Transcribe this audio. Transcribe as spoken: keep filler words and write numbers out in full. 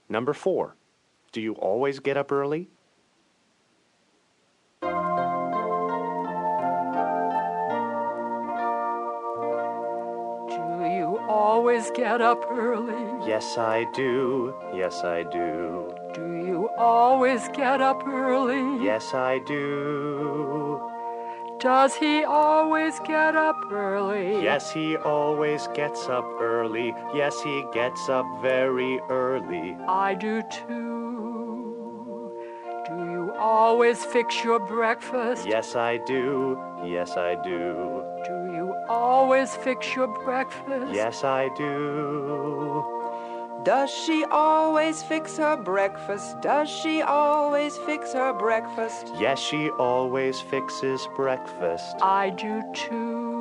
Number four. Do you always get up early? Do you always get up early? Yes, I do. Yes, I do. Do you always get up early? Yes, I do. Does he always get up early? Yes, he always gets up early. Yes, he gets up very early. I do too. Do you always fix your breakfast? Yes, I do. Yes, I do. Do you always fix your breakfast? Yes, I do. Does she always fix her breakfast? Does she always fix her breakfast? Yes, she always fixes breakfast. I do too.